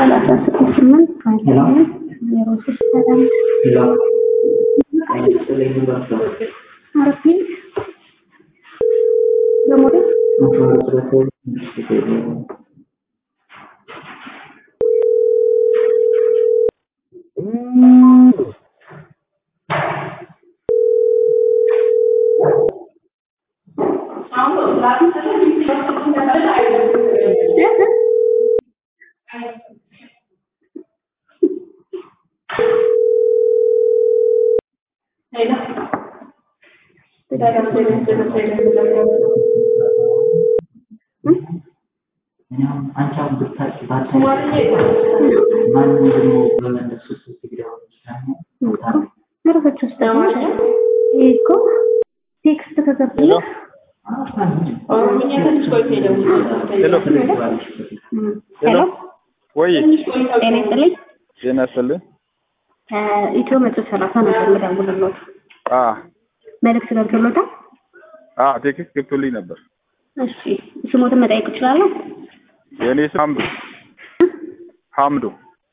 Hello. ወይ ጤናስልኝ ኢትዮ 130 ነው የምደውልልዎት። መልእክት ገብቶልዎታል? ቴክስት ገብቶልኝ ነበር። እሺ ስሞትን መጠየቅ እችላለሁ? የኔ ስም ሐምዱ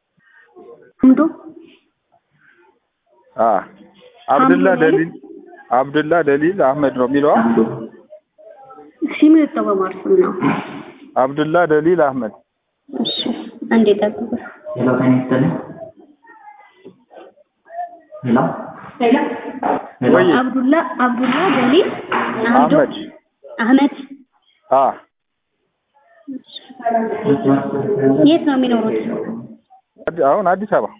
አብዱላ ደሊል አህመድ ነው የሚለው። ሲሙ የተባማርሱ ነው አብዱላ ደሊል አህመድ። እሺ አንዴ ጠብቁ። ሄሎ አብዱላ ደሊል አህመድ። የት ነው የሚኖሩት? አሁን አዲስ አበባ።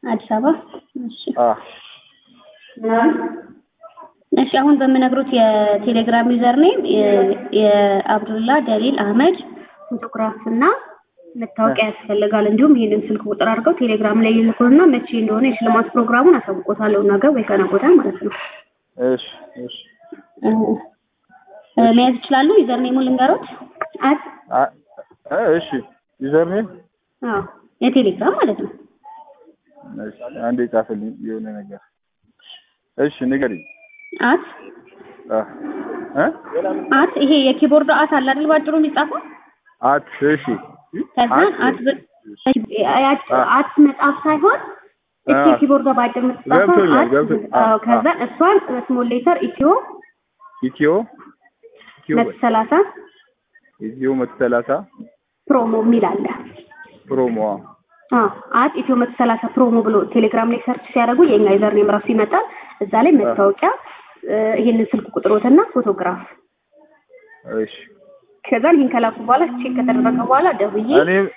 እሺ አሁን በምነግሩት የቴሌግራም ዩዘር ኔም የአብዱላ ደሊል አህመድ ፎቶግራፍ እና መታወቂያ ያስፈልጋል። እንዲሁም ይሄንን ስልክ ቁጥር አድርገው ቴሌግራም ላይ ይልኩና መቼ እንደሆነ የሽልማት ፕሮግራሙን አሳውቆታለሁ ነገ ወይ ከነገ ወዲያ ማለት ነው። እሺ መያዝ ይችላሉ? ዩዘር ኔሙን ልንገሮት? እሺ ዩዘር ኔም የቴሌግራም ማለት ነው። እሺ አንዴ ጻፈልኝ የሆነ ነገር። እሺ ንገሪኝ። አት ይሄ የኪቦርድ አት አለ አይደል? ባጭሩ የሚጻፈው እሺ ከዛ አት መጻፍ ሳይሆን እሺ ኪቦርድ ባጭሩ የምትጻፈው ከዛ እሷን ስሞል ሌተር ኢትዮ 130 ፕሮሞ የሚል አለ። ፕሮሞ ኢትዮ 130 ፕሮሞ ብሎ ቴሌግራም ላይ ሰርች ሲያደርጉ የኛ ዩዘር ኔም ራሱ ይመጣል። እዛ ላይ መታወቂያ ይሄንን ስልክ ቁጥሮትና ፎቶግራፍ ከዛ ሊንክ ከላኩ በኋላ ቼክ ከተደረገ በኋላ ደውዬ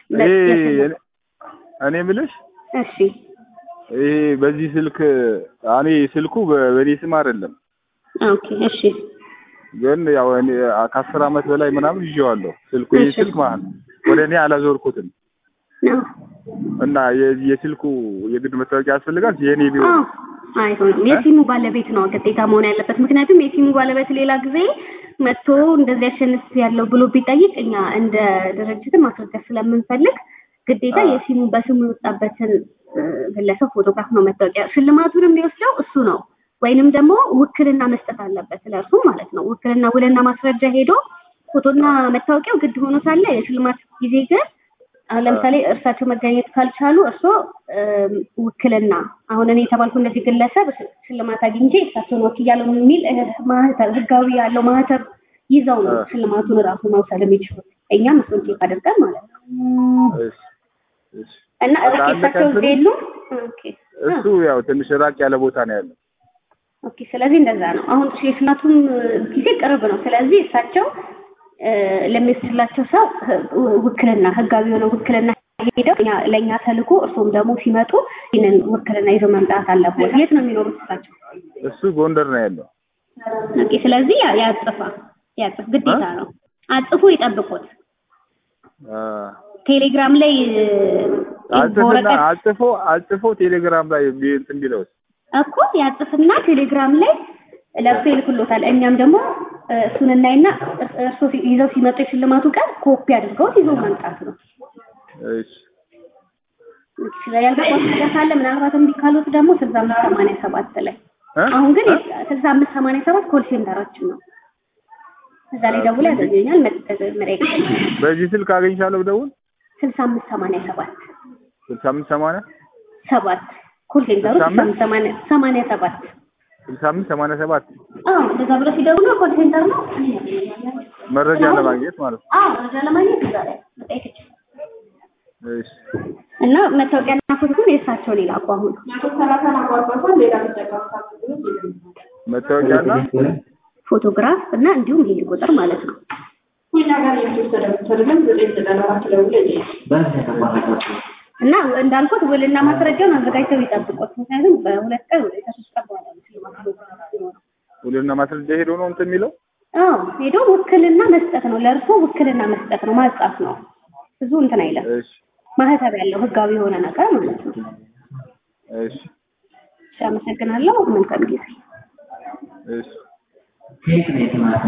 እኔ ምልሽ እሺ ይሄ በዚህ ስልክ ስልኩ በኔ ስም አይደለም። እሺ ግን ያው እኔ ከ10 አመት በላይ ምናምን ይዤዋለሁ። ስልኩ ይሄ ስልክ ማለት ወደ እኔ አላዞርኩትም እና የስልኩ የግድ መታወቂያ ያስፈልጋል። የኔ ቢሆን አይሆንም። የሲሙ ባለቤት ነው ግዴታ መሆን ያለበት። ምክንያቱም የሲሙ ባለቤት ሌላ ጊዜ መጥቶ እንደዚህ አሸንፍ ያለው ብሎ ቢጠይቅ እኛ እንደ ድርጅት ማስረጃ ስለምንፈልግ ግዴታ የሲሙ በስሙ የወጣበትን ግለሰብ ፎቶግራፍ ነው መታወቂያ። ሽልማቱን የሚወስደው እሱ ነው ወይንም ደግሞ ውክልና መስጠት አለበት ለእርሱ ማለት ነው። ውክልና ውልና ማስረጃ ሄዶ ፎቶና መታወቂያው ግድ ሆኖ ሳለ የሽልማት ጊዜ ግን ለምሳሌ እርሳቸው መገኘት ካልቻሉ እርሶ ውክልና አሁን እኔ የተባልኩ እንደዚህ ግለሰብ ሽልማት አግኝቼ እርሳቸውን ወክያለሁ የሚል ማህተም ህጋዊ ያለው ማህተም ይዘው ነው ሽልማቱን ራሱ መውሰድ የሚችሉት። እኛም እሱን ቼክ አድርገን ማለት ነው። እና እርሳቸው ሄሉ እሱ ያው ትንሽ ራቅ ያለ ቦታ ነው ያለው። ስለዚህ እንደዛ ነው። አሁን ሽልማቱም ጊዜ ቅርብ ነው። ስለዚህ እርሳቸው ለሚስላቸው ሰው ውክልና ህጋዊ የሆነ ውክልና ሄደው ለኛ ተልኮ እርሶም ደግሞ ሲመጡ ይሄንን ውክልና ይዘው መምጣት አለበት። የት ነው የሚኖሩት እሳቸው? እሱ ጎንደር ነው ያለው። ስለዚህ ያጽፍ ግዴታ ነው። አጽፎ ይጠብቁት። ቴሌግራም ላይ አጽፎ ቴሌግራም ላይ እንትን ቢለው ያጽፍና ቴሌግራም ላይ ለእርሶ ይልኩልዎታል። እኛም ደግሞ እሱን እናይና እርሶ ይዘው ሲመጡ የሽልማቱ ቀን ኮፒ አድርገው ይዘው መምጣት ነው። ያልገባው ነገር ካለ ምናልባት እምቢ ካሉት ደግሞ 6587 ላይ አሁን ግን 6587 ኮል ሴንተራችን ነው። እዛ ላይ ደውለው ያገኙኛል። መጠቀም በዚህ ስልክ አገኝሻለሁ። ደውል 6587 65 7 ኮል ሴንተሩ 87 65 እንደዛ ብለው ሲደውሉ ኮል ሴንተር ነው መረጃ ለማግኘት ማለት ነው። መረጃ ለማግኘት ይዛለ ጠይቀች። እሺ እና መታወቂያና ፎቶ የእሳቸው ሌላ አቋም መታወቂያና ፎቶግራፍ እና እንዲሁም ይሄ ቁጥር ማለት ነው። እና እንዳልኩት ውልና ማስረጃውን አዘጋጅተው ይጠብቁት። ምክንያቱም በሁለት ቀን ወይ ከሶስት ቀን በኋላ ነው ውልና ማስረጃ ሄዶ ነው እንትን የሚለው። ሄዶ ውክልና መስጠት ነው። ለእርሶ ውክልና መስጠት ነው፣ ማጻፍ ነው። ብዙ እንትን አይደለም። እሺ ማህተብ ያለው ህጋዊ የሆነ ነገር ማለት ነው። እሺ አመሰግናለሁ። መልካም ጊዜ። እሺ